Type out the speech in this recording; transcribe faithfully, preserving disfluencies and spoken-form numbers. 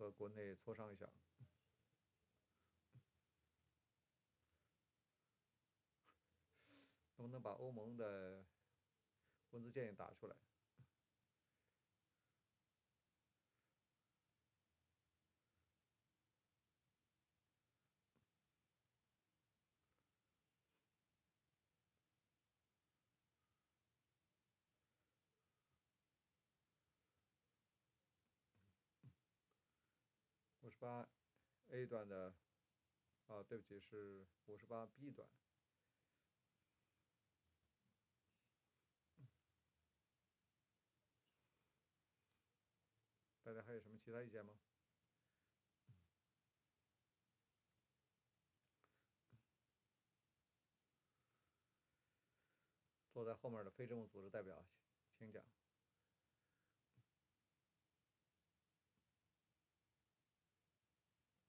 和国内磋商一下，能不能把欧盟的文字建议打出来？五十八 A 段的，啊，对不起，是五十八 B 段。大家还有什么其他意见吗？坐在后面的非政府组织代表，请讲。